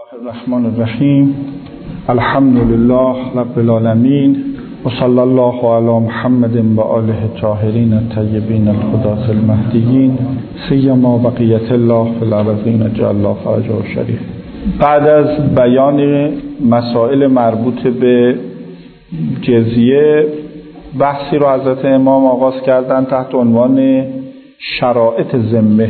الرحمن الرحیم الحمد لله رب العالمین و صلی الله علی محمد و آله الطاهرین الطیبین الهداة المهدیین سیما بقیة الله فی الارضین جل الله فرجه شریف. بعد از بیان مسائل مربوط به جزیه، بحثی رو حضرت امام آغاز کردن تحت عنوان شرایط ذمه.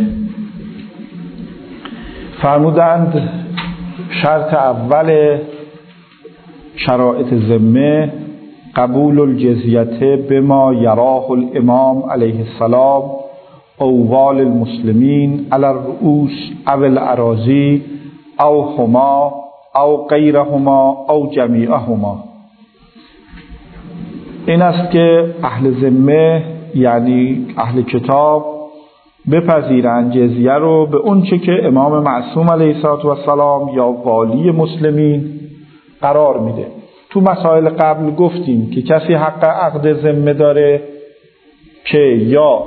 فرمودند شرط اول شرایط ذمه قبول الجزیه بما یراه الامام علیه السلام اووال المسلمین علی الرؤوس او الاراضی او هما او غیرهما او جمیعهما. این است که اهل ذمه یعنی اهل کتاب بپذیرند جزیه رو به اون چه که امام معصوم علیه السلام یا والی مسلمین قرار میده. تو مسائل قبل گفتیم که کسی حق عقد ذمه داره که یا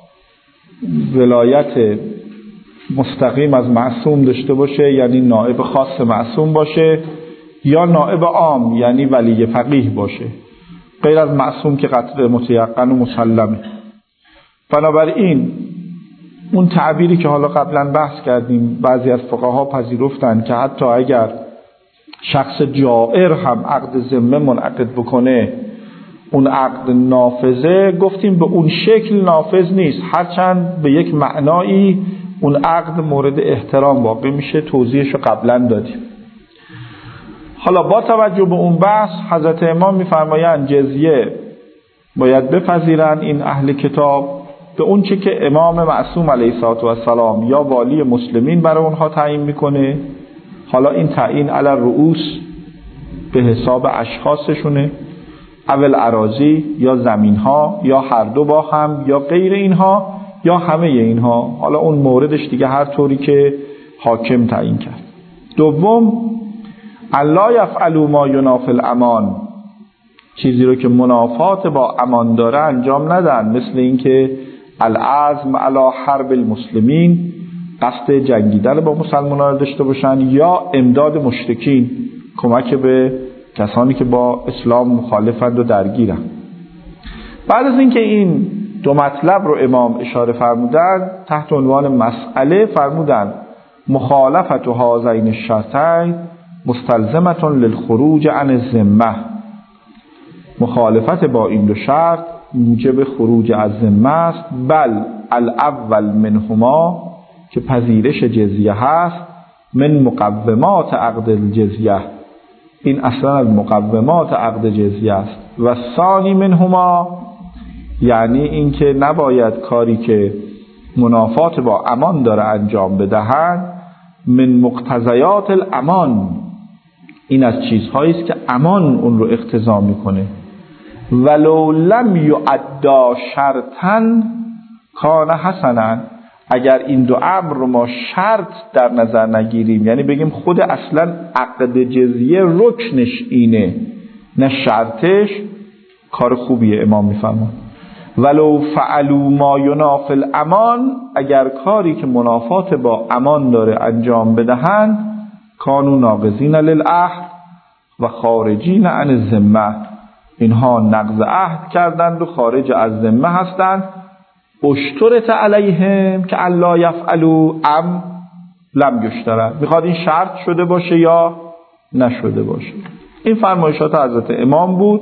ولایت مستقیم از معصوم داشته باشه یعنی نائب خاص معصوم باشه، یا نائب عام یعنی ولی فقیه باشه، غیر از معصوم که قطع متیقن و مسلمه. بنابراین اون تعبیری که حالا قبلا بحث کردیم بعضی از فقها پذیرفتن که حتی اگر شخص جائر هم عقد ذمه منعقد بکنه اون عقد نافذه، گفتیم به اون شکل نافذ نیست، هرچند به یک معنایی اون عقد مورد احترام واقع میشه. توضیحشو قبلا دادیم. حالا با توجه به اون بحث حضرت امام میفرمایند جزیه باید بپذیرن این اهل کتاب به اون چه که امام معصوم علیه السلام یا والی مسلمین برای اونها تعیین میکنه. حالا این تعیین علی الرؤوس به حساب اشخاصشونه، اول اراضی یا زمین ها یا هر دو با هم یا غیر اینها یا همه اینها، حالا اون موردش دیگه هر طوری که حاکم تعیین کرد. دوم الا یفعلوا ما ینافی الامان، چیزی رو که منافات با امان داره انجام ندن، مثل اینکه العزم علی حرب المسلمین، قصد جنگیدن با مسلمانان داشته باشن، یا امداد مشرکین، کمک به کسانی که با اسلام مخالفند و درگیرن. بعد از اینکه این دو مطلب رو امام اشاره فرمودن تحت عنوان مسئله فرمودن مخالفت هذین الشرطین مستلزمة للخروج عن الذمه، مخالفت با این دو شرط موجب خروج از ذمه است. بل الاول منهما، که پذیرش جزیه هست، من مقومات عقد الجزیه، این اصلا از مقومات عقد جزیه است. و ثانی منهما، یعنی اینکه نباید کاری که منافات با امان داره انجام بدهند، من مقتضیات الامان، این از چیزهایی است که امان اون رو اقتضا میکنه. ولو لم یعدا شرطا کان حسنا، اگر این دو امر رو ما شرط در نظر نگیریم، یعنی بگیم خود اصلا عقد جزیه رکنش اینه نه شرطش، کار خوبیه. امام میفرماید ولو فعلوا ما ینافی الامان، اگر کاری که منافات با امان داره انجام بدهند، کانوا ناقضین للعهد و خارجین عن الذمه، اینها نقض عهد کردند و خارج از ذمه هستند. اشترط علیهم که الا یفعلوا ام لم یشترط، میخواد این شرط شده باشه یا نشده باشه. این فرمایشات حضرت امام بود.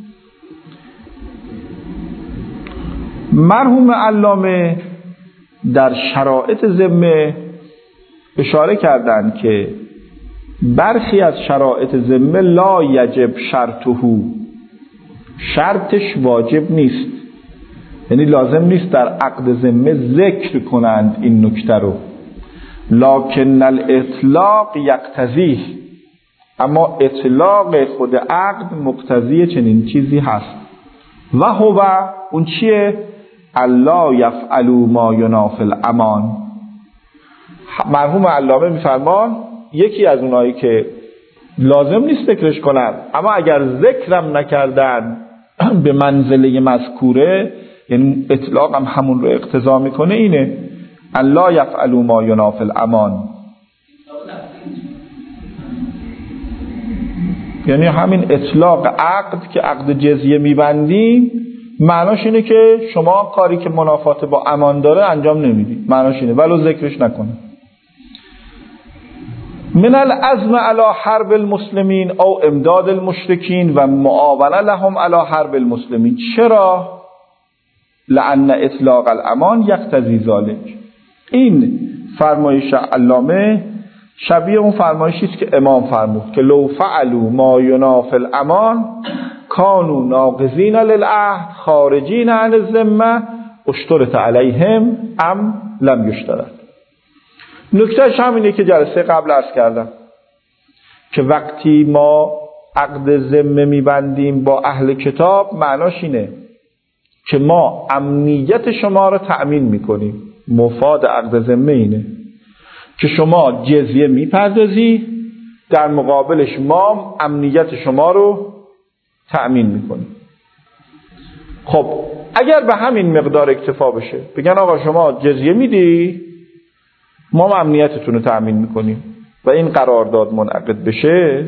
مرحوم علامه در شرایط ذمه اشاره کردند که برخی از شرایط ذمه لا یجب شرطه، شرطش واجب نیست، یعنی لازم نیست در عقد ذمه ذکر کنند این نکته رو. لکن الاطلاق یقتضیه، اما اطلاق خود عقد مقتضی چنین چیزی هست. و هو اون چیه؟ الا یفعلوا ما ینافی الامان. مرحوم علامه میفرمان یکی از اونایی که لازم نیست ذکرش کنن، اما اگر ذکرم نکردن به منزله مذکوره، یعنی اطلاق هم همون رو اقتضا میکنه، اینه الا یفعلوا ما ینافی الامان. یعنی همین اطلاق عقد که عقد جزیه میبندیم معناش اینه که شما کاری که منافات با امان داره انجام نمیدید، معناش اینه، ولو ذکرش نکنه. من العزم علی حرب المسلمین او امداد المشرکین و معاونه لهم علی حرب المسلمین. چرا؟ لأن اطلاق الامان یقتضی ذلک. این فرمایش علامه شبیه اون فرمایشی است که امام فرمود که لو فعلوا ما ینافی الامان کانوا ناقضین للعهد خارجین عن الذمه اشترط علیهم ام لم یشترط. نکتهش همینه که جلسه قبل عرض کردم که وقتی ما عقد ذمه میبندیم با اهل کتاب معناش اینه که ما امنیت شما رو تأمین میکنیم. مفاد عقد ذمه اینه که شما جزیه میپردازی، در مقابلش ما امنیت شما رو تأمین میکنیم. خب اگر به همین مقدار اکتفا بشه، بگن آقا شما جزیه میدی، ما امنیتتون رو تأمین میکنیم و این قرارداد منعقد بشه،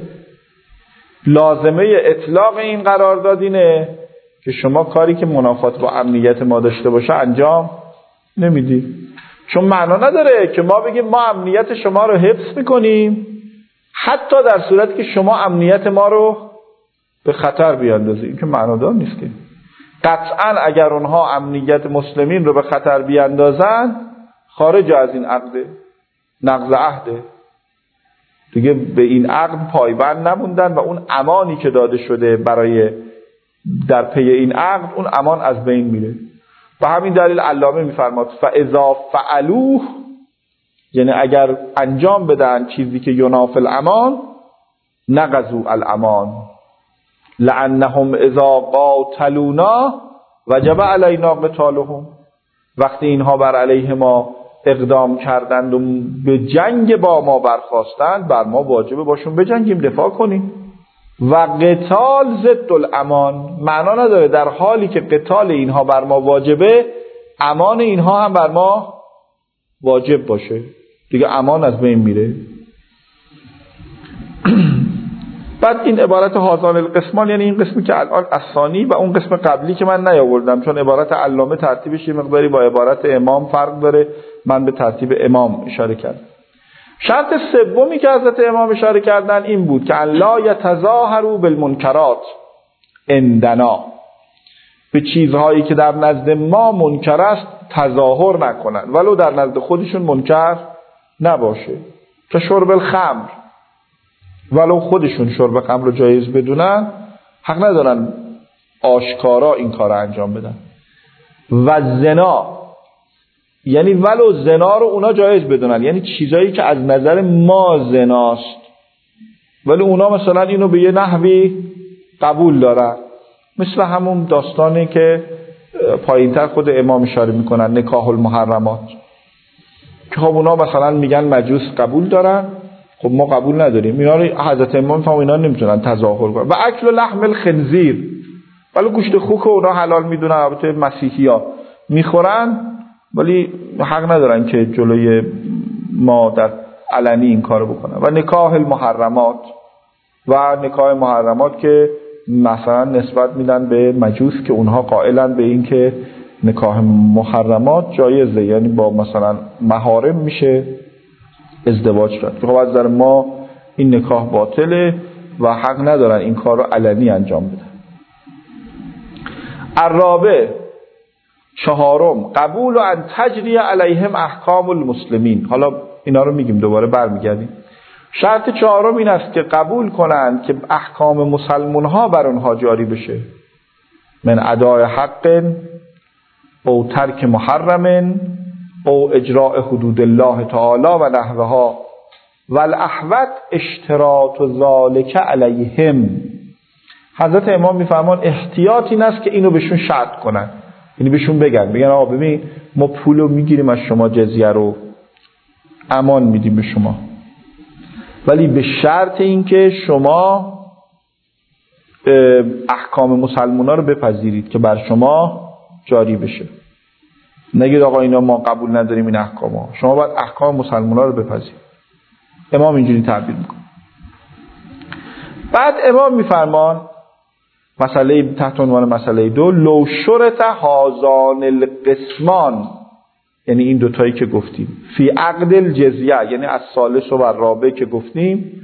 لازمه اطلاق این قرارداد اینه که شما کاری که منافات با امنیت ما داشته باشه انجام نمیدی. چون معنا نداره که ما بگیم ما امنیت شما رو حفظ میکنیم حتی در صورتی که شما امنیت ما رو به خطر بیاندازید. این که معنادار نیست که. قطعا اگر اونها امنیت مسلمین رو به خطر بیاندازن خارج از این عقد، نقض عهده دیگه، به این عقد پایبند نموندن و اون امانی که داده شده برای در پی این عقد، اون امان از بین میره. و همین دلیل علامه میفرماد فاذا فعلوه، یعنی اگر انجام بدن چیزی که ینافی الامان نقضوا الامان لانهم اذا قاتلونا وجب علینا قتالهم. وقتی اینها بر علیه ما اقدام کردند و به جنگ با ما برخواستند، بر ما واجبه باشون بجنگیم، دفاع کنیم. و قتال ضد الامان، معنا نداره در حالی که قتال اینها بر ما واجبه امان اینها هم بر ما واجب باشه، دیگه امان از بین میره. بعد این عبارت هازان القسمان، یعنی این قسمی که الان الثانی و اون قسم قبلی که من نیاوردم چون عبارت علامه ترتیبش یه مقداری با عبارت امام فرق داره، من به ترتیب امام اشاره کردم. شرط سومی که حضرت امام اشاره کردن این بود که لا یتظاهروا بالمنکرات عندنا، به چیزهایی که در نزد ما منکر است تظاهر نکنن ولو در نزد خودشون منکر نباشه. که شرب الخمر، ولو خودشون شرب خمر رو جایز بدونن حق ندارن آشکارا این کار رو انجام بدن. و زنا، یعنی ولو زنا رو اونا جایز بدونن، یعنی چیزایی که از نظر ما زناست ولی اونا مثلا اینو به یه نحوی قبول دارن، مثل همون داستانی که پایینتر خود امام اشاره میکنن نکاح المحرمات، که خب اونا مثلا میگن مجوس قبول دارن، خب ما قبول نداریم. اینا رو حضرت امام فهم اینا نمیتونن تظاهر کنن. و اکل لحم الخنزیر، ولی گوشت خوک اونا حلال میدونن، البته مسیحی‌ها میخورن ولی حق ندارن که جلوی ما در علنی این کارو بکنن. و نکاح المحرمات، و نکاح محرمات که مثلا نسبت میدن به مجوس که اونها قائلن به این که نکاح محرمات جایزه، یعنی با مثلا محارم میشه ازدواج کرد. خب از نظر ما این نکاح باطله و حق ندارن این کار رو علنی انجام بدن. الرابع، چهارم، قبول ان تجری علیهم احکام المسلمین. حالا اینا رو میگیم دوباره برمیگردیم. شرط چهارم این است که قبول کنند که احکام مسلمان ها بر اونها جاری بشه، من ادای حق او ترک محرم او اجراء حدود الله تعالی و نحوها و الاحوط اشتراط ذالک علیهم. حضرت امام میفرمان احتیاط این است که اینو بهشون شرط کنن، یعنی بهشون بگن آقا ببین ما پولو میگیریم از شما، جزیه رو امان میدیم به شما، ولی به شرط این که شما احکام مسلمونا رو بپذیرید که بر شما جاری بشه. نگید آقا اینا ما قبول نداریم این احکامو، شما باید احکام مسلمونا رو بپذیرید. امام اینجوری تعبیر میکنه. بعد امام میفرمان مسئله تحت عنوان مسئله 2 لو شرط هازان القسمان، یعنی این دوتایی که گفتیم، فی عقد الجزیه یعنی از ثالث و رابع که گفتیم،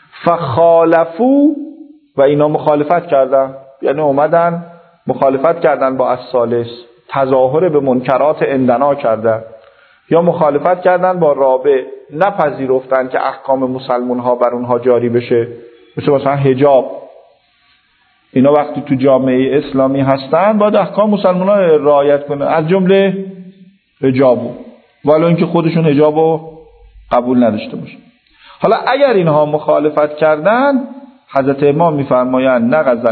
فخالفو و اینا مخالفت کردن، یعنی اومدن مخالفت کردن با الثالث، تظاهر به منکرات عندنا کردن، یا مخالفت کردن با رابع، نپذیرفتن که احکام مسلمان ها بر اونها جاری بشه، مثلا حجاب. اینا وقتی تو جامعه اسلامی هستن باید احکام مسلمان ها رعایت کنن، از جمله حجابو، ولی اینکه خودشون حجابو قبول نداشته باشه. حالا اگر اینها مخالفت کردن، حضرت امام میفرمایند نقض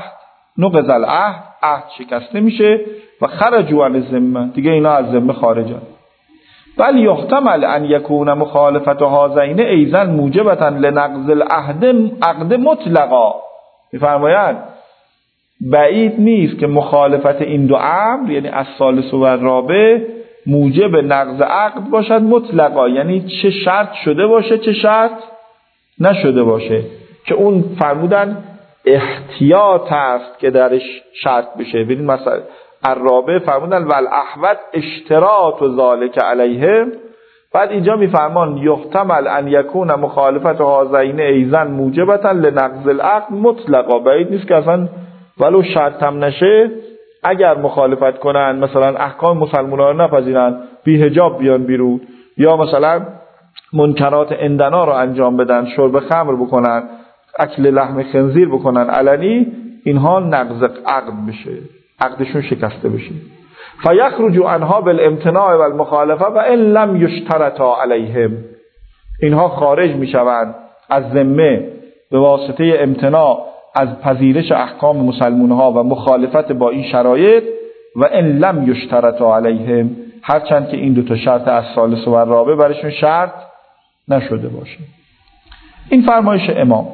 العهد، عهد شکسته میشه و خرجوا عن الذمه، دیگه اینا از ذمه خارجن. بل یحتمل ان یکون مخالفت هذین ایضا موجبتا لنقض عقد مطلقا. میفرمایند بعید نیست که مخالفت این دو امر، یعنی الثالث و الرابع، موجب نقض عقد باشد مطلقا، یعنی چه شرط شده باشه چه شرط نشده باشه، که اون فرمودن احتیاط است که درش شرط بشه. ببین مثلا الرابع فرمودن والاحوط اشتراط ذلك علیهم، بعد اینجا میفرمان یحتمل ان یکون مخالفت هذین ایضا موجبتا لنقض العقد مطلقا. بعید نیست که اصلا ولو شرط هم نشه، اگر مخالفت کنن، مثلا احکام مسلمان‌ها رو نپذیرن، بی حجاب بیان بیرون، یا مثلا منکرات عندنا رو انجام بدن، شرب خمر بکنن، اکل لحم خنزیر بکنن علنی، اینها نقض عقد بشه، عقدشون شکسته بشه. فیخرج عنها بالامتناع والمخالفه و ان لم یشترطا علیهم، اینها خارج میشوند از ذمه به واسطه امتناع از پذیرش احکام مسلمان‌ها و مخالفت با این شرایط، و ان لم یشترطا علیهم، هرچند که این دو تا شرط از ثالث و رابع برشون شرط نشده باشه. این فرمایش امام.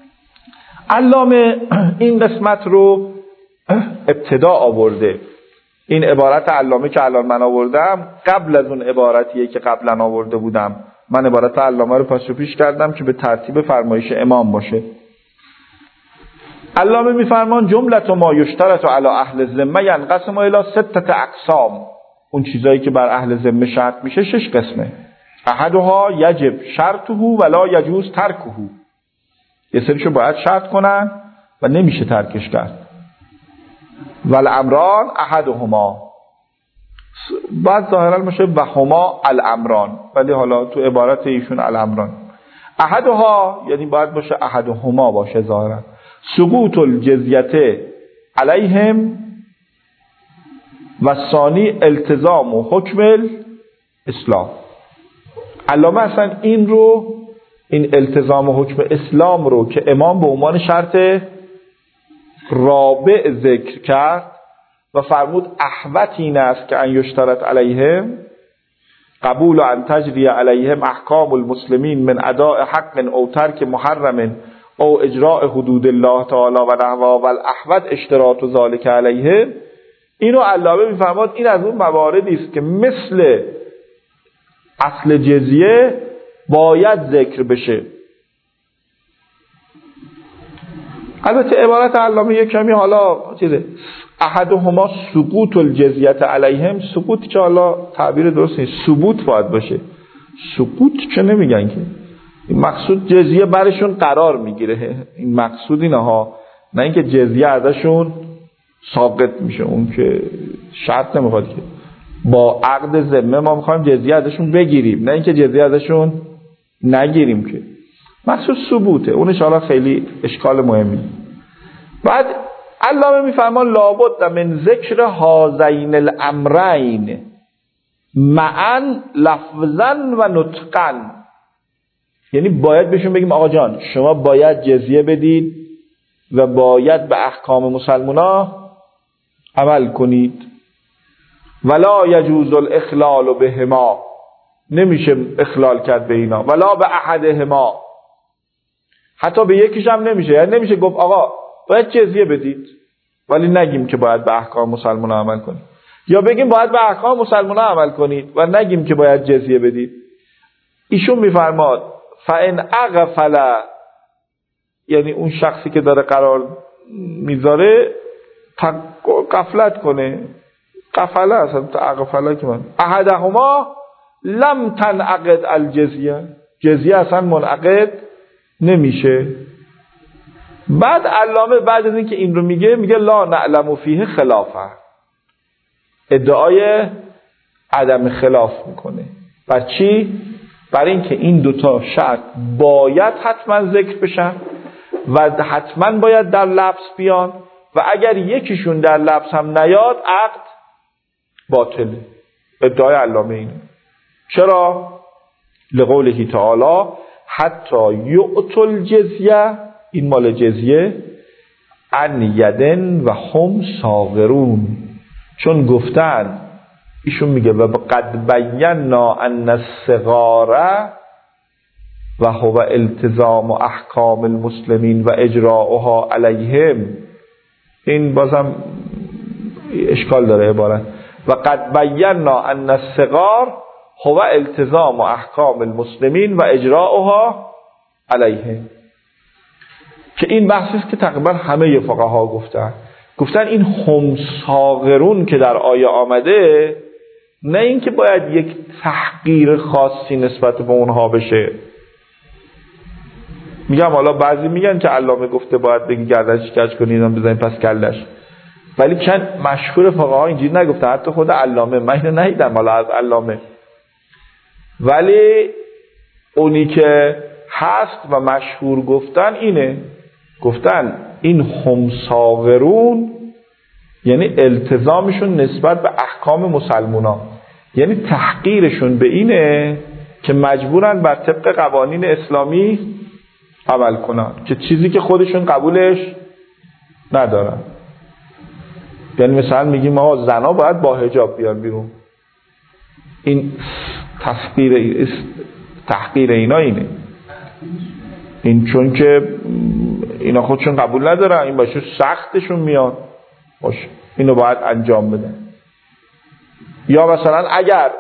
علامه این قسمت رو ابتدا آورده. این عبارت علامه که الان من آوردم قبل از اون عبارتیه که قبلا آورده بودم. من عبارت علامه رو پس و پیش کردم که به ترتیب فرمایش امام باشه. علامه میفرمان جملت ما یشترط علی اهل الذمه ینقسم الی 6 اقسام. اون چیزایی که بر اهل ذمه شرط میشه 6 قسمه. احدها یجب شرطه ولا یجوز ترکه. یه سریشو باید شرط کنن و نمیشه ترکش کرد. والامران احدهما، بعد ظاهرا میشه و هما الامران، ولی حالا تو عبارت ایشون الامران. احدها یعنی باید باشه احدهما باشه ظاهرا. سقوط الجزیه علیهم و ثانی التزام و حکم الاسلام. علامه اصلا این التزام و حکم اسلام رو که امام به عنوان شرط رابع ذکر کرد و فرمود احوط این است که ان یشترط علیهم قبول و ان تجری علیهم احکام المسلمین من اداء حق او ترک محرم او اجراء حدود الله تعالی و نحوها و الاحوط اشتراط ذلك علیهم. اینو علامه میفرماد این از اون مواردی است که مثل اصل جزیه باید ذکر بشه. البته عبارت علامه یک کمی حالا چیزه، احدهما سقوط الجزیه علیهم، سقوط که حالا تعبیر درست نیست، ثبوت باید باشه. سقوط چه نمیگن که این مقصود جزیه برشون قرار میگیره، این مقصود اینه ها، نه اینکه جزیه ازشون ساقط میشه. اون که شرط نمیخواد که با عقد ذمه ما میخوایم جزیه ازشون بگیریم، نه اینکه جزیه ازشون نگیریم، که مقصود ثبوته. اونش حالا خیلی اشکال مهمی. بعد علامه میفرمان لابد من ذکر هذین الامرین معا لفظا و نطقا، یعنی باید بهشون بگیم آقا جان شما باید جزیه بدید و باید به احکام مسلمانا عمل کنید. ولا یجوز الاخلال بهما، نمیشه اخلال کرد به اینا. ولا به احدهما، حتی به یکیش هم نمیشه. یعنی نمیشه گفت آقا باید جزیه بدید ولی نگیم که باید به احکام مسلمانا عمل کنید، یا بگیم باید به احکام مسلمانا عمل کنید و نگیم که باید جزیه بدید. ایشون میفرماد فان اغفل یعنی اون شخصی که داره قرار میذاره غفلت کنه. غفله اصلا غفله که من احدهما لم تنعقد الجزیه، جزیه اصلا منعقد نمیشه. بعد علامه بعد از اینکه این رو میگه لا نعلم فیه خلافه، ادعای عدم خلاف میکنه. بر چی؟ برای اینکه این دوتا شرط باید حتما ذکر بشن و حتما باید در لفظ بیان و اگر یکیشون در لفظ هم نیاد عقد باطله. ادعای علامه اینه. چرا؟ لقوله تعالی حتی یؤتوا الجزیه، این مال جزیه، عن یدن و هم صاغرون، چون گفتن ایشون میگه و قد بینا ان الصغار و هو التزام احکام المسلمین و اجراؤها علیهم. این بازم اشکال داره عبارت. و قد بینا ان الصغار هو التزام احکام المسلمین و اجراؤها علیهم، که این بحثی است که تقریبا همه فقها گفتن این هم صاغرون که در آیه آمده، نه اینکه باید یک تحقیر خاصی نسبت به اونها بشه. میگم حالا بعضی میگن که علامه گفته باید بگی گردنش کج کنید بزنید پس کلش، ولی چند مشهور فقها اینجوری نگفته، حتی خود علامه، من اینو ندیدم حالا از علامه، ولی اونی که هست و مشهور گفتن اینه، گفتن این هم صاغرون یعنی التزامشون نسبت به احکام مسلمونا، یعنی تحقیرشون به اینه که مجبورن بر طبق قوانین اسلامی عمل کنن، که چیزی که خودشون قبولش ندارن. یعنی مثلا میگیم آقا زنا باید با حجاب بیان بیرون، این تحقیر اینا اینه، این چون که اینا خودشون قبول ندارن، این باشه سختشون میاد باشه اینو باید انجام بدن. یا مثلا اگر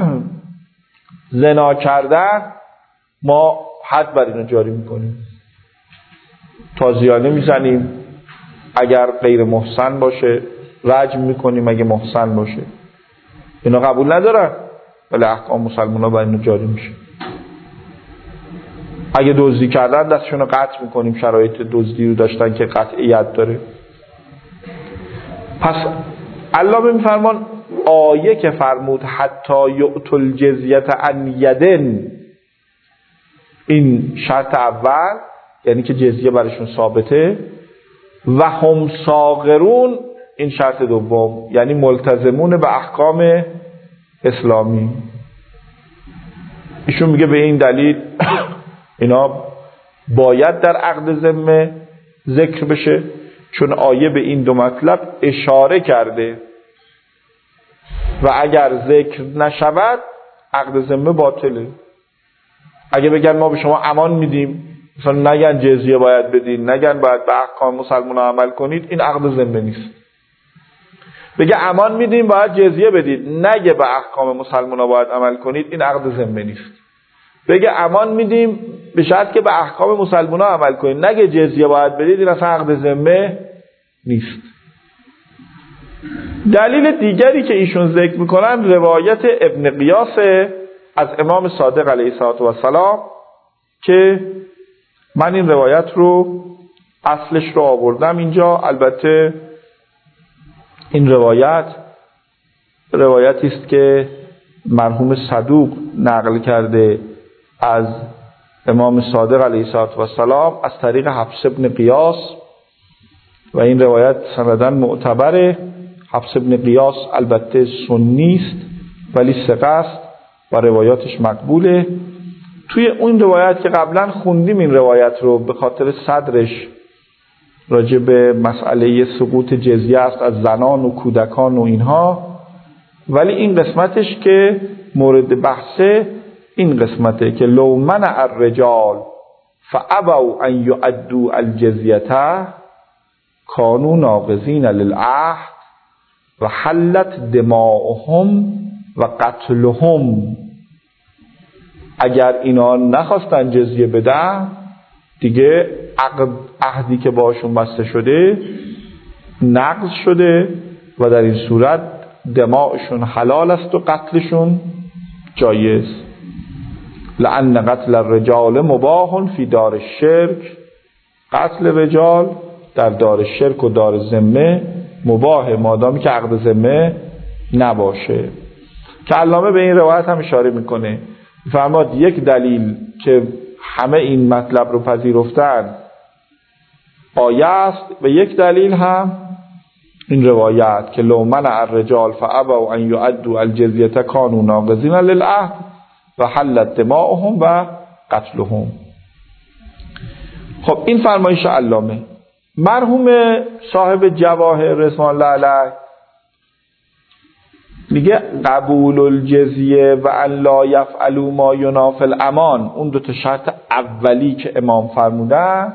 زنا کردن ما حد بر اینو جاری میکنیم، تازیانه میزنیم، اگر غیر محسن باشه رجم میکنیم اگه محسن باشه. اینا قبول ندارن ولی احکام مسلمان ها بر اینو جاری میشه. اگه دزدی کردن دستشون رو قطع میکنیم، شرایط دزدی رو داشتن که قطعیت داره. پس علامه میفرمان آیه که فرمود حتی یؤتوا الجزیه عن یدن، این شرط اول یعنی که جزیه برشون ثابته، و هم صاغرون این شرط دوم یعنی ملتزمون به احکام اسلامی. ایشون میگه به این دلیل اینا باید در عقد ذمه ذکر بشه، چون آیه به این دو مطلب اشاره کرده و اگر ذکر نشود عقد ذمه باطله. اگه بگن ما به شما امان میدیم، مثلا نگن جزیه باید بدین، نگن باید به احکام مسلمان عمل کنید، این عقد ذمه نیست. بگه امان میدیم باید جزیه بدید، نگه به احکام مسلمان باید عمل کنید، این عقد ذمه نیست. بگه امان میدیم به شرط که به احکام مسلمان عمل کنید، نگه جزیه باید بدید، این اصلا عقد ذمه نیست. دلیل دیگری که ایشون ذکر میکنن روایت ابن قیاس از امام صادق علیه السلام، که من این روایت رو اصلش رو آوردم اینجا. البته این روایتی است که مرحوم صدوق نقل کرده از امام صادق علیه السلام از طریق حفص ابن قیاس و این روایت سنداً معتبره. حفص ابن قیاس البته سنی است ولی ثقه است و روایاتش مقبوله. توی اون روایت که قبلا خوندیم این روایت رو به خاطر صدرش راجع به مسئله سقوط جزیه است از زنان و کودکان و اینها، ولی این قسمتش که مورد بحثه این قسمته که لو منع الرجال فابوا ان يؤدوا الجزیه كانوا ناقضین للعهد و حلت دماؤهم و قتلهم. اگر اینا نخواستن جزیه بدن دیگه عهدی که باشون بسته شده نقض شده و در این صورت دماغشون حلال است و قتلشون جایز. لأن قتل الرجال مباح فی دار الشرک، قتل رجال در دار شرک و دار ذمه مباح مادامی که عقد ذمه نباشه. که علامه به این روایت هم اشاره میکنه، فرماد یک دلیل که همه این مطلب رو پذیرفتن آیه است و یک دلیل هم این روایت که لو منع الرجال فابوا ان يؤدوا الجزیه كانوا ناقضین للعهد و حلت دماؤهم و قتلهم. خب این فرمایش علامه. مرحوم صاحب جواهر رضوان الله علیه میگه قبول الجزیه و ان لا یفعلوا ما ینافی الامان، اون دو تا شرط اولی که امام فرمودن،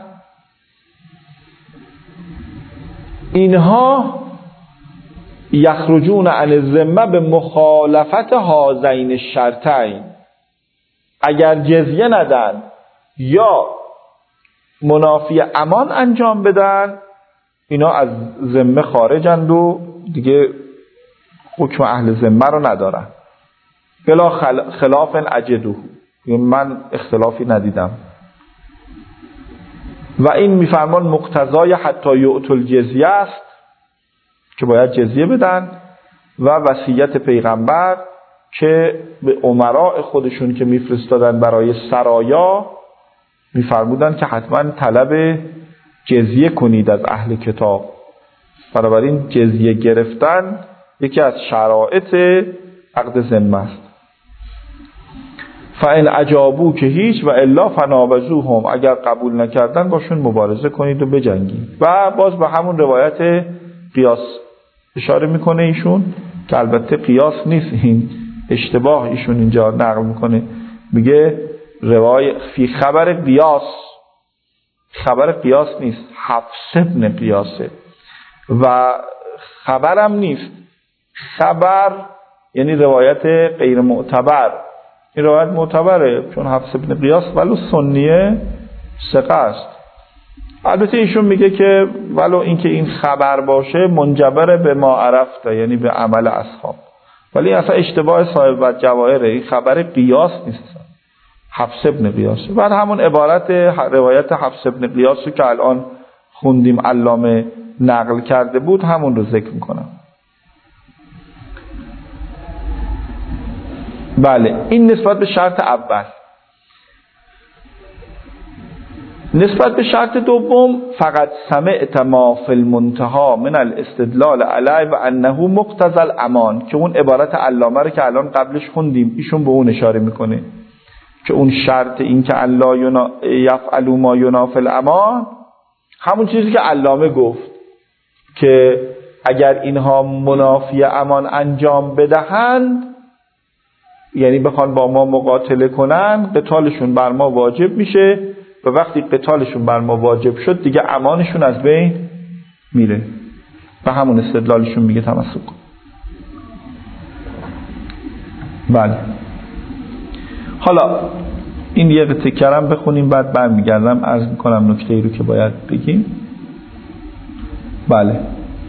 اینها یخرجون عن الذمه به مخالفت هذین الشرطین، اگر جزیه ندن یا منافی امان انجام بدن اینا از ذمه خارجند و دیگه حکم اهل ذمه رو ندارن. بلا خلاف اجدو، من اختلافی ندیدم. و این میفرمان مقتضای حتی یؤتوا الجزیه است که باید جزیه بدن و وصیت پیغمبر که به امراء خودشون که میفرستادن برای سرایا میفرمودن که حتما طلب جزیه کنید از اهل کتاب. بنابراین جزیه گرفتن یکی از شرایط عقد ذمه است. فإن اجابوا که هیچ و الا فنابذوهم، اگر قبول نکردن باشون مبارزه کنید و بجنگید. و باز به همون روایت قیاس اشاره میکنه ایشون که البته قیاس نیست، این اشتباه ایشون اینجا نقل میکنه، میگه روایت فی خبر قیاس، خبر قیاس نیست، حفص ابن قیاسه و خبرم نیست، خبر یعنی روایت غیر معتبر. این روایت معتبره چون حفص ابن قیاس ولو سنیه ثقه است. البته ایشون میگه که ولو اینکه این خبر باشه منجبر به ما عرفته، یعنی به عمل اصحاب، ولی اصلا اشتباه صاحب جواهره، این خبر قیاس نیست، حفص ابن قیاس. بعد همون عبارت روایت حفص ابن قیاس که الان خوندیم علامه نقل کرده بود همون رو ذکر میکنم. بله، این نسبت به شرط اول. نسبت به شرط دوم، فقط سمعت ما فی المنتهى من الاستدلال علیه و انه مقتضی الامان، که اون عبارت علامه رو که الان قبلش خوندیم ایشون به اون اشاره میکنه که اون شرط این که الله یفعلوا ما ینافی الامان همون چیزی که علامه گفت که اگر اینها منافی امان انجام بدهند، یعنی بخوان با ما مقاتله کنن، قتالشون بر ما واجب میشه و وقتی قتالشون بر ما واجب شد دیگه امانشون از بین میره و همون استدلالشون میگه تمسک کن. بله، حالا این یه تکرم بخونیم بعد برمیگردم عرض میکنم نکته‌ای رو که باید بگیم. بله،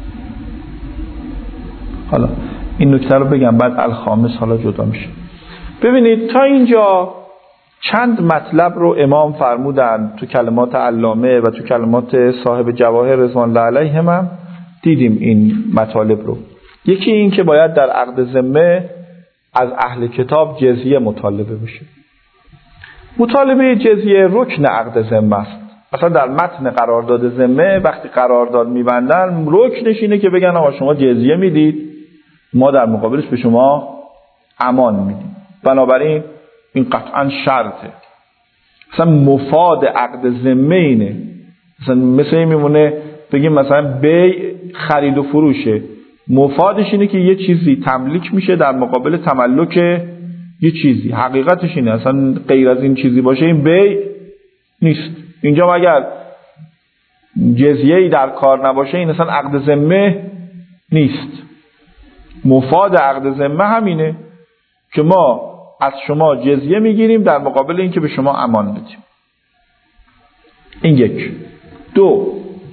حالا این نکته رو بگم بعد الخامس حالا جدا میشه. ببینید تا اینجا چند مطلب رو امام فرمودن تو کلمات علامه و تو کلمات صاحب جواهر رضوان الله علیهم هم دیدیم این مطالب رو. یکی این که باید در عقد ذمه از اهل کتاب جزیه مطالبه بشه. مطالبه جزیه رکن عقد ذمه است. اصلا در متن قرارداد ذمه وقتی قرارداد میبندن رکنش اینه که بگن آقا شما جزیه میدید، ما در مقابلش به شما امان میدیم. بنابراین این قطعا شرطه. اصلا مفاد عقد ذمه اینه. مثلا مثل این میمونه بگیم مثلا بیع خرید و فروشه، مفادش اینه که یه چیزی تملیک میشه در مقابل تملک یه چیزی. حقیقتش اینه، اصلا غیر از این چیزی باشه این بیع نیست. اینجا اگر جزیه‌ای در کار نباشه این اصلا عقد ذمه نیست. مفاد عقد ذمه همینه که ما از شما جزیه میگیریم در مقابل اینکه به شما امان بدیم. این یک. دو،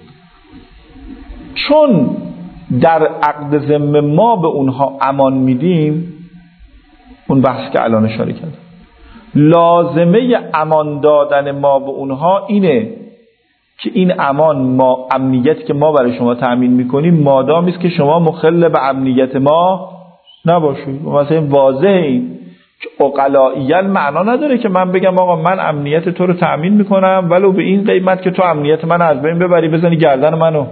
چون در عقد ذمه ما به اونها امان میدیم، اون بحث که الان اشاره کردم، لازمه امان دادن ما به اونها اینه که این امان، ما امنیتی که ما برای شما تأمین میکنیم مادامی است که شما مخل به امنیت ما نباشید. مثلا واضحه این که عقلائیاً معنا نداره که من بگم آقا من امنیت تو رو تأمین میکنم ولو به این قیمت که تو امنیت من از بین ببری، بزنی گردن منو،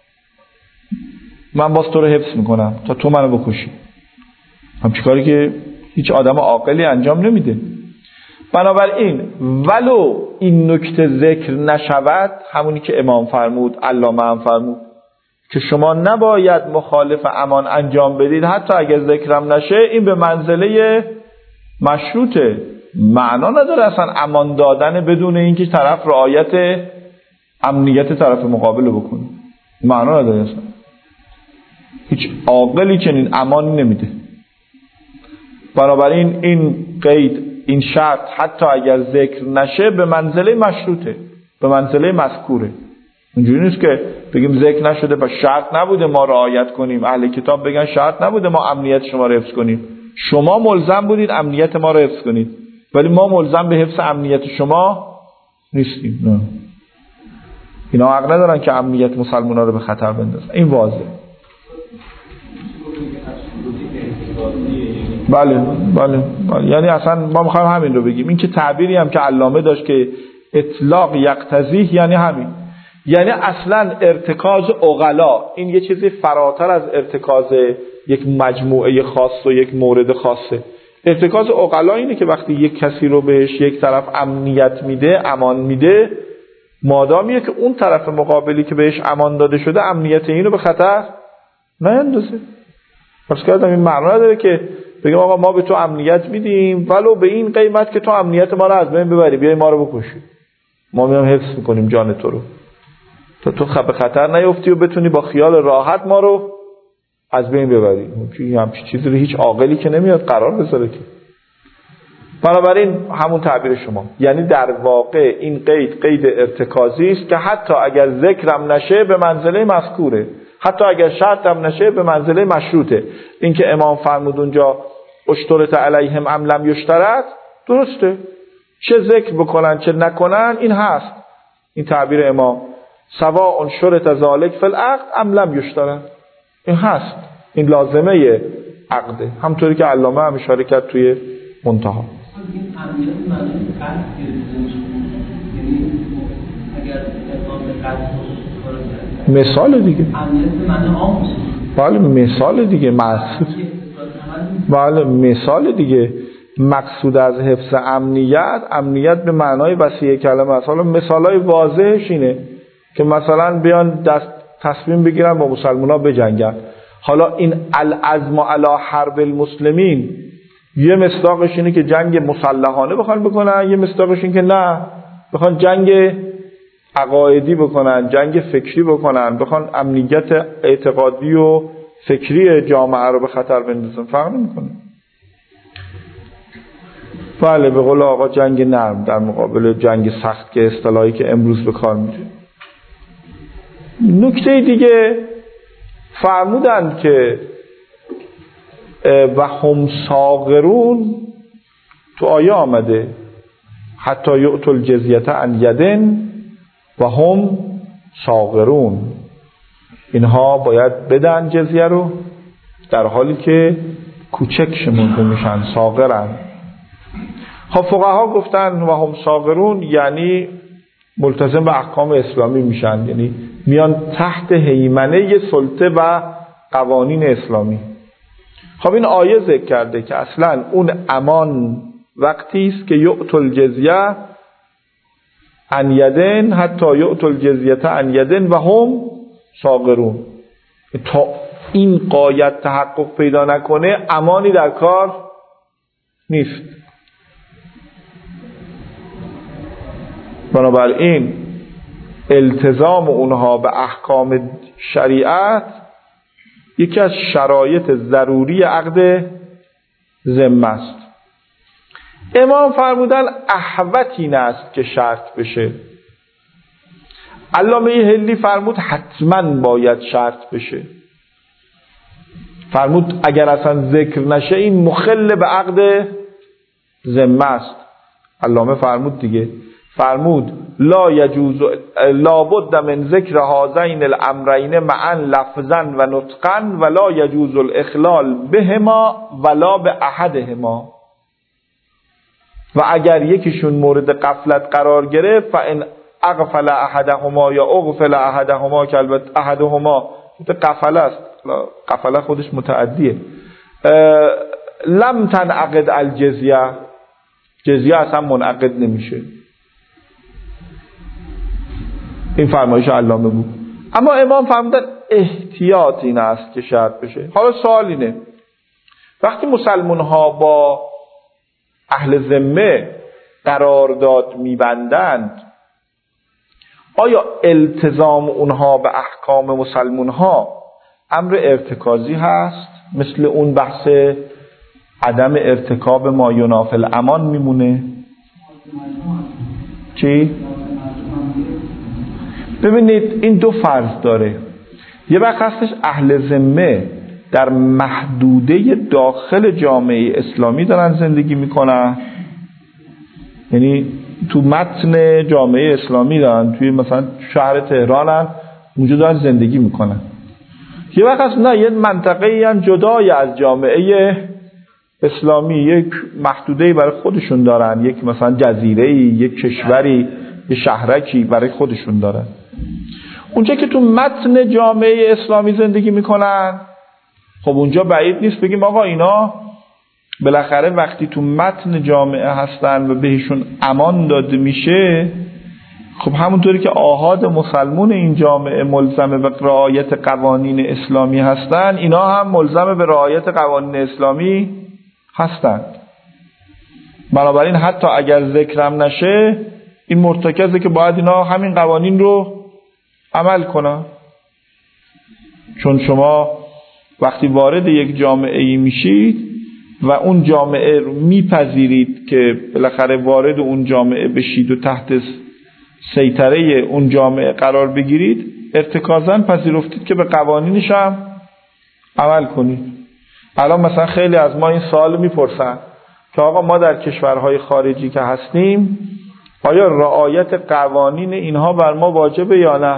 من باز تو رو حفظ میکنم تا تو منو بکشی. همچین کاری که هیچ آدم عاقلی انجام نمیده. بنابراین ولو این نکته ذکر نشود، همونی که امام فرمود، علامه هم فرمود که شما نباید مخالف امان انجام بدید حتی اگر ذکرم نشه، این به منزله مشروطه. معنا نداره اصلا امان دادن بدون اینکه طرف رعایت امنیت طرف مقابل بکنه، معنا نداره اصلا. هیچ عاقلی چنین امانی نمیده. بنابراین این قید، این شرط حتی اگر ذکر نشه به منزله مشروطه، به منزله مذکوره. اونجوری نیست که بگیم ذکر نشده و شرط نبوده ما رعایت کنیم، اهل کتاب بگن شرط نبوده ما امنیت شما رو حفظ کنیم، شما ملزم بودید امنیت ما رو حفظ کنید ولی ما ملزم به حفظ امنیت شما نیستیم. نه. اینا حق ندارن که امنیت مسلمان‌ها رو به خطر بندازن. این واضحه. بله. یعنی اصلا ما میخوایم همین رو بگیم. این که تعبیری هم که علامه داشت که اطلاق یقتضیه، یعنی همین، یعنی اصلا ارتکاز عقلا این یه چیزی فراتر از ارتکاز یک مجموعه خاص و یک مورد خاصه. ارتکاز عقلا اینه که وقتی یک کسی رو بهش یک طرف امنیت میده، امان میده، مادامیه که اون طرف مقابلی که بهش امان داده شده امنیت اینو به خطر نیندازه. پس کردم این معنا نداره که بگیم آقا ما به تو امنیت میدیم ولو به این قیمت که تو امنیت ما رو از بین ببری، بیای ما رو بکشی، ما میام حفظ میکنیم جان تو رو تا تو به خطر نیفتی و بتونی با خیال راحت ما رو از بین ببری. همچین چیزی رو هیچ عاقلی که نمیاد قرار بذاره که. بنابراین همون تعبیر شما، یعنی در واقع این قید ارتکازی است که حتی اگر ذکرم نشه به منزله مذکوره، حتی اگر شرطم نشه به منزله مشروطه. این که امام فرمود اونجا اشترط علیهم ام لم یشترط، درسته، چه ذکر بکنن چه نکنن این هست. این تعبیر امام سواء شرط ذالک فی العقد ام لم یشترط، این هست، این لازمه عقده، همطوری که علامه هم اشاره کرد توی منتها. مثال دیگه، بله مثال دیگه، بله مثال دیگه. مقصود از حفظ امنیت به معنای وسیع کلمه است. حالا مثالای واضحش اینه که مثلا بیان تصمیم بگیرن با مسلمان‌ها بجنگن. حالا این العزم علی حرب المسلمین یه مصداقش اینه که جنگ مسلحانه بخوان بکنن، یه مصداقش اینه که نه، بخوان جنگ عقایدی بکنن، جنگ فکری بکنن، بخوان امنیت اعتقادی و فکری جامعه رو به خطر بندازن، فرق نمیکنه. بله به قول آقا جنگ نرم در مقابل جنگ سخت که اصطلاحی که امروز به کار میره. نکته دیگه فرمودند که و هم صاغرون، تو آیه آمده حتی یؤتوا الجزیة عن ید و هم صاغرون، اینها باید بدن جزیه رو در حالی که کوچک شمرده میشن، صاغرن. خب فقها گفتن و هم صاغرون یعنی ملتزم به احکام اسلامی میشن، یعنی میان تحت هیمنه سلطه و قوانین اسلامی. خب این آیه ذکر کرده که اصلا اون امان وقتی است که یؤتوا الجزیه عن یدن حتی یؤتوا الجزیه عن یدن و هم صاغرون. تا این غایت تحقق پیدا نکنه امانی در کار نیست. بنابراین التزام اونها به احکام شریعت یکی از شرایط ضروری عقد ذمه است. امام فرمودن احوط این است که شرط بشه. علامه حلی فرمود حتما باید شرط بشه، فرمود اگر اصلا ذکر نشه این مخل به عقد ذمه است. علامه فرمود دیگه، فرمود لا یجوز لا بد من ذکر هذین الامرین معا لفظا و نطقا ولا یجوز الاخلال بهما ولا به احدهما. و اگر یکیشون مورد غفلت قرار گرفت فان اغفل احدهما یا اغفل احدهما که البته احدهما غفله است، غفله خودش متعدیه، لم تنعقد الجزیه، جزیه اصلا منعقد نمیشه. این فرمایش علامه بود. اما امام فرمودن احتیاط این است که شرط بشه. حالا سوال اینه، وقتی مسلمان ها با اهل ذمه قرارداد میبندند آیا التزام اونها به احکام مسلمان ها امر ارتکازی هست؟ مثل اون بحث عدم ارتکاب ما ینافی الامان میمونه؟ چی؟ ببینید این دو فرض داره. یه وقت هستش اهل ذمه در محدوده داخل جامعه اسلامی دارن زندگی میکنن، یعنی تو متن جامعه اسلامی دارن، توی مثلا شهر تهرانن اونجا دارن زندگی میکنن. یه وقت هست نه، یه منطقه‌ای هم جدای از جامعه اسلامی یک محدوده‌ای برای خودشون دارن، یک مثلا جزیره‌ای، یک کشوری، یک شهرکی برای خودشون دارن. اونجا که تو متن جامعه اسلامی زندگی میکنن، خب اونجا بعید نیست بگیم آقا اینا بالاخره وقتی تو متن جامعه هستن و بهشون امان داده میشه، خب همونطوری که آحاد مسلمون این جامعه ملزم به رعایت قوانین اسلامی هستن، اینا هم ملزم به رعایت قوانین اسلامی هستند. بنابراین حتی اگر ذکرم نشه این مرتکزه که باید اینا همین قوانین رو عمل کنن. چون شما وقتی وارد یک جامعه ای میشید و اون جامعه رو میپذیرید که بالاخره وارد اون جامعه بشید و تحت سیطره اون جامعه قرار بگیرید، ارتکازاً پذیرفتید که به قوانینش هم عمل کنید. الان مثلا خیلی از ما این سوال میپرسن که آقا ما در کشورهای خارجی که هستیم آیا رعایت قوانین اینها بر ما واجبه یا نه؟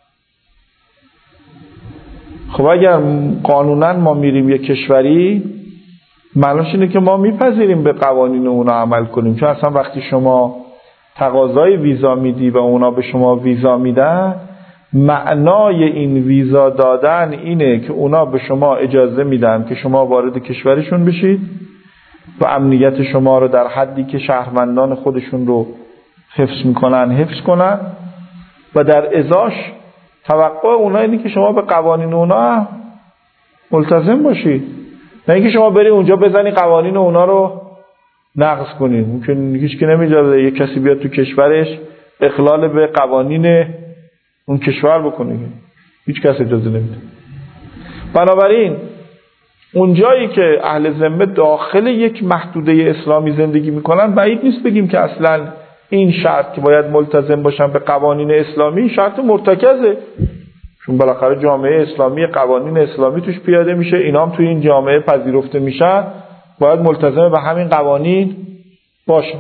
خب اگر قانونا ما میریم یک کشوری، معنیش اینه که ما میپذیریم به قوانین اونا عمل کنیم. چون اصلا وقتی شما تقاضای ویزا میدی و اونا به شما ویزا میدن، معنای این ویزا دادن اینه که اونا به شما اجازه میدن که شما وارد کشورشون بشید و امنیت شما رو در حدی که شهروندان خودشون رو حفظ میکنن حفظ کنن و در ازاش توقع اونا اینه که شما به قوانین اونا ملتزم باشید، نه اینکه شما بری اونجا بزنی قوانین اونا رو نقض کنید. ممکن هیچ که نمیذاره یک کسی بیاد تو کشورش اخلال به قوانین اون کشور بکنه، هیچ کس اجازه نمیده. بنابراین اون جایی که اهل ذمه داخل یک محدوده اسلامی زندگی میکنن، بعید نیست بگیم که اصلا این شرط که باید ملتزم باشن به قوانین اسلامی شرط مرتکزه. چون بالاخره جامعه اسلامی قوانین اسلامی توش پیاده میشه، اینا هم توی این جامعه پذیرفته میشن، باید ملتزم به همین قوانین باشن.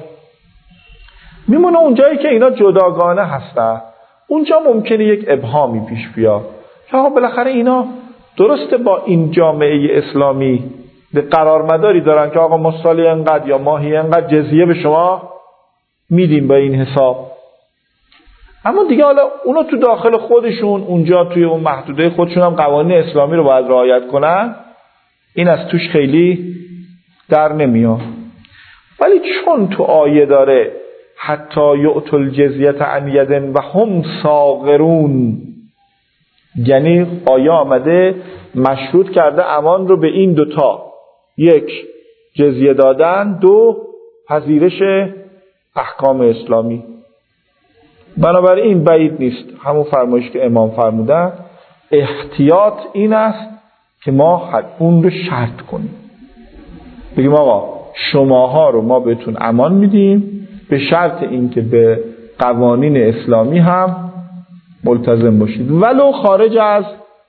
میمونه اون جایی که اینا جداگانه هستن، اونجا ممکنه یک ابهامی پیش بیاد که بالاخره اینا درسته با این جامعه اسلامی به قرارمداری دارن که آقا ما سالی انقدر یا ماهی انقدر جزیه به شما میدیم با این حساب، اما دیگه حالا اونا تو داخل خودشون اونجا توی اون محدوده خودشون هم قوانین اسلامی رو باید رعایت کنن، این از توش خیلی در نمیاد. ولی چون تو آیه داره حتی یؤتوا الجزیة عن ید و هم صاغرون، یعنی آیه آمده مشروط کرده امان رو به این دوتا، یک جزیه دادن، دو پذیرش احکام اسلامی. بنابراین بعید نیست همون فرمایش که امام فرمودن، احتیاط این است که ما اون رو شرط کنیم، بگیم آقا شماها رو ما بهتون امان میدیم به شرط این که به قوانین اسلامی هم ملتزم باشید، ولو خارج از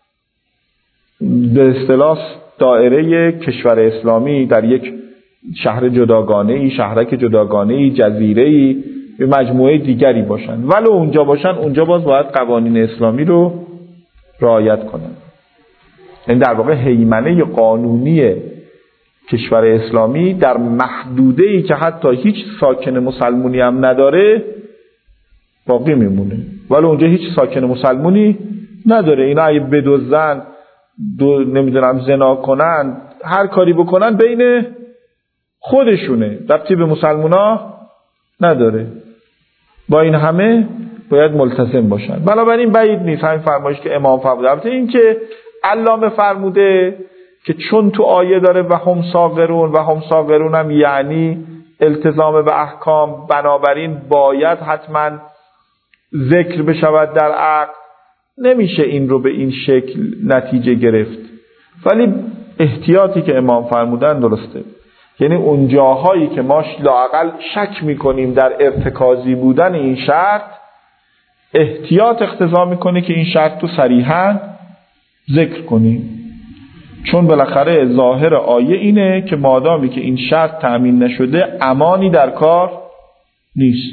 به اصطلاح دایره کشور اسلامی، در یک شهر جداگانه‌ای، شهرک جداگانه‌ای، جزیره‌ای، به مجموعه دیگری باشن، ولو اونجا باشن، اونجا باز باید قوانین اسلامی رو رعایت کنن. این در واقع هیمنه قانونی کشور اسلامی در محدوده‌ای که حتی هیچ ساکن مسلمونی هم نداره باقی میمونه، ولی اونجا هیچ ساکن مسلمونی نداره. اینا اگه بدزدن، نمیدونم زنا کنن، هر کاری بکنن بین خودشونه، ربطی به مسلمونا نداره. با این همه باید ملتزم باشن. بنابراین بعید نیست همین فرمایش که امام فرموده. البته این که علامه فرموده که چون تو آیه داره و هم صاغرون هم یعنی التزام به احکام، بنابراین باید حتما ذکر بشود در عقد، نمیشه این رو به این شکل نتیجه گرفت. ولی احتیاطی که امام فرمودن درسته، یعنی اون جاهایی که ما لااقل شک میکنیم در ارتکازی بودن این شرط، احتیاط اقتضا میکنه که این شرط رو صریحاً ذکر کنیم، چون بالاخره ظاهر آیه اینه که مادامی که این شرط تأمین نشده امانی در کار نیست.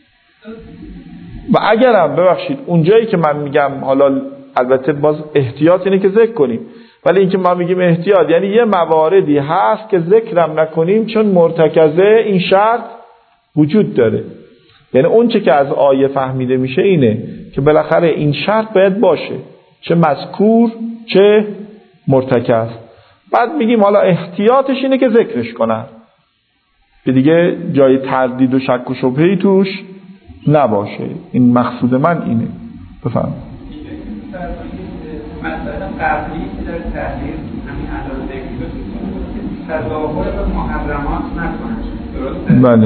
و اگرم ببخشید اونجایی که من میگم حالا البته باز احتیاط اینه که ذکر کنیم، ولی این که ما میگیم احتیاط یعنی یه مواردی هست که ذکرم نکنیم چون مرتکزه این شرط وجود داره. یعنی اون چه که از آیه فهمیده میشه اینه که بالاخره این شرط باید باشه، چه مذکور چه مرتکز. بعد میگیم حالا احتیاطش اینه که ذکرش کنن که دیگه جای تردید و شک و شبهه‌ای توش نباشه. این مقصود من اینه. بفهم مثلا قبلی که در تحریر همین عدالت ذکر تظاهر به محرمات نکنن، درسته؟ بله.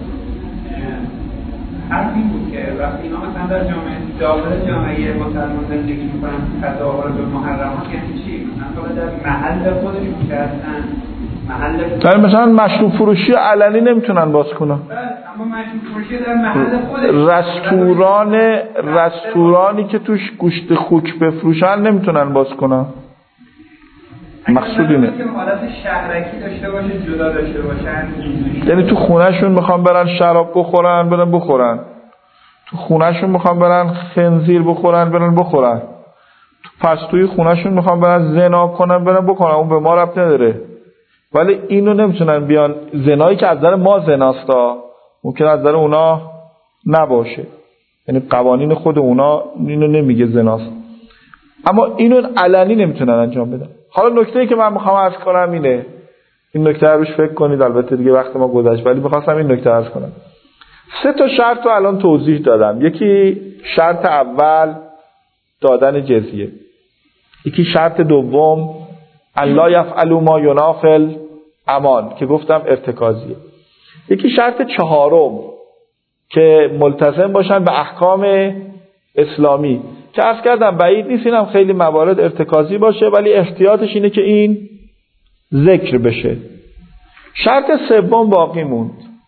حرفی بود که وقتی اینا مثلا در جامعه داخل جامعه مسلمان زندگی میکنن تظاهر به محرمات یعنی چی؟ مثلا در محل خودشون که هستن، در مثلا مشروب فروشی علنی نمیتونن باز کنن. اما مشروب فروشی در محل خودش، رستورانی که توش گوشت خوک بفروشن نمیتونن باز کنن. مقصود اینه که حالت شهرکی داشته باشه، جدا داشته باشن، یعنی تو خونهشون میخوان برن شراب بخورن برن بخورن، تو خونهشون میخوان برن خنزیر بخورن برن بخورن، تو پستوی خونهشون میخوان برن زنا کنن برن بکنن، اون به ما ربط نداره. ولی اینو نمیتونن بیان، زنایی که از نظر ما زناستا ممکن از نظر اونا نباشه، یعنی قوانین خود اونا اینو نمیگه زناست، اما اینو علنی نمیتونن انجام بدن. حالا نکته‌ای که من میخوام عرض کنم اینه، این نکته روش فکر کنید، البته دیگه وقت ما گذشت ولی میخواستم این نکته عرض کنم. 3 شرط رو الان توضیح دادم. یکی شرط اول دادن جزیه، یکی شرط دوم الله یفعلوا ما ینافل امان که گفتم ارتکازیه، یکی شرط چهارم که ملتزم باشن به احکام اسلامی که عرض کردم بعید نیست اینم خیلی موارد ارتکازی باشه، ولی احتیاطش اینه که این ذکر بشه. شرط سوم باقی موند.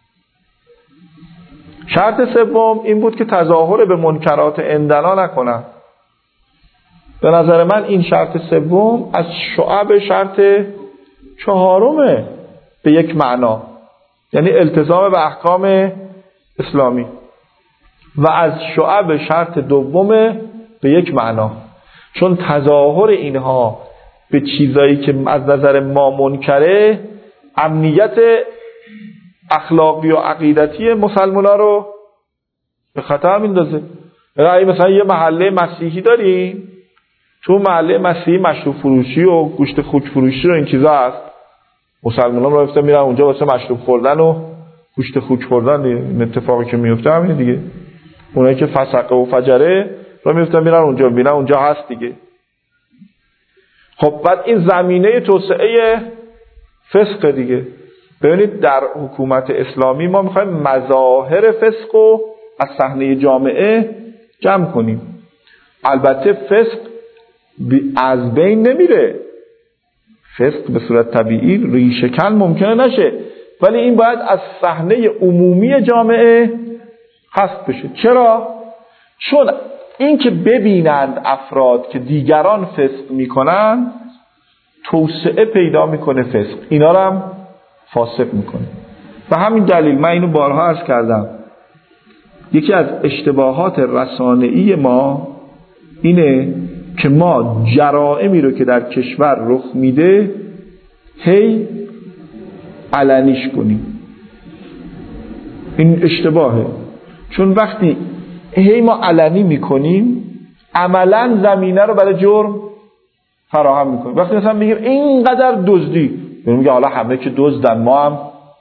شرط سوم این بود که تظاهر به منکرات عندنا نکنن. به نظر من این شرط سوم از شعب شرط چهارمه به یک معنا، یعنی التزام به احکام اسلامی، و از شعب شرط دومه به یک معنا، چون تظاهر اینها به چیزایی که از نظر ما منکره امنیت اخلاقی و عقیدتی مسلمان‌ها رو به خطر میندازه. مثلا یه محله مسیحی داریم، تو محله مسیحی مشروب فروشی و گوشت خوک فروشی و این چیزا هست، مسلمان‌ها رو رفتن میرن اونجا واسه مشروب خوردن و گوشت خوک خوردن. این اتفاقی که میفته همین دیگه، اونایی که فسقه و فجره رو میفتن میرن اونجا، ببینن اونجا هست دیگه. خب بعد این زمینه توسعه فسق دیگه. ببینید در حکومت اسلامی ما میخوایم مظاهر فسق رو از صحنه جامعه جمع کنیم. البته فسق از بین نمیره، فسق به صورت طبیعی ریشه کن ممکنه نشه، ولی این باید از صحنه عمومی جامعه حذف بشه. چرا؟ چون این که ببینند افراد که دیگران فسق میکنن توسعه پیدا میکنه فسق، اینا رو هم فاسق میکنه. و همین دلیل من اینو بارها عرض کردم، یکی از اشتباهات رسانه‌ای ما اینه که ما جرائمی رو که در کشور رخ میده هی علنیش کنیم. این اشتباهه، چون وقتی هی ما علنی میکنیم عملا زمینه رو برای جرم فراهم میکنیم. وقتی مثلا میگیم اینقدر دزدی، میگه حالا همه که دزدن ما هم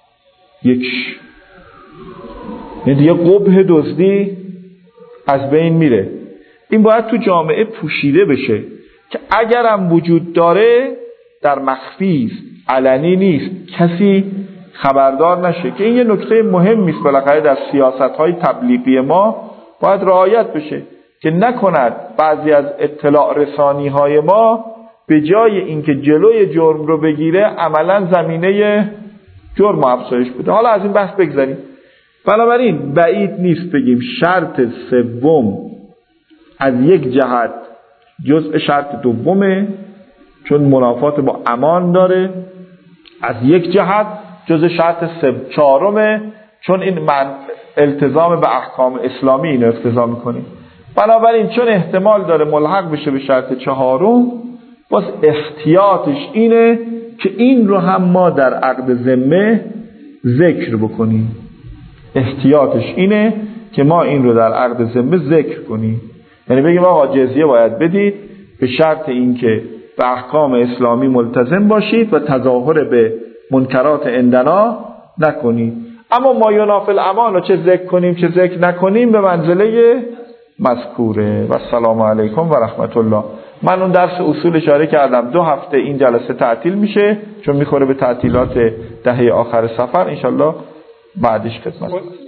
یه قبح دزدی از بین میره. این باید تو جامعه پوشیده بشه که اگرم وجود داره در مخفی است، علنی نیست، کسی خبردار نشه. که این یه نکته مهمی است بالاخره در سیاست‌های تبلیغی ما باید رعایت بشه که نکند بعضی از اطلاع رسانی‌های ما به جای اینکه جلوی جرم رو بگیره عملاً زمینه جرم افزایش بده. حالا از این بحث بگذاریم. بنابراین بعید نیست بگیم شرط سوم از یک جهت جزء شرط دومه چون منافات با امان داره، از یک جهت جزء شرط چهارمه چون این التزام به احکام اسلامی اینو اقتضا میکنه. بنابراین چون احتمال داره ملحق بشه به شرط چهارم، باز احتیاطش اینه که این رو هم ما در عقد ذمه ذکر بکنیم. احتیاطش اینه که ما این رو در عقد ذمه ذکر کنیم، یعنی بگیم آقا جزیه باید بدید به شرط اینکه به احکام اسلامی ملتزم باشید و تظاهر به منکرات عندنا نکنید. اما ما ینافی الامان رو چه ذکر کنیم چه ذکر نکنیم به منزله مذکوره. و السلام علیکم و رحمت الله. من اون درس اصول اشاره کردم 2 هفته این جلسه تعطیل میشه چون میخوره به تعطیلات دهه آخر سفر، انشالله بعدش خدمت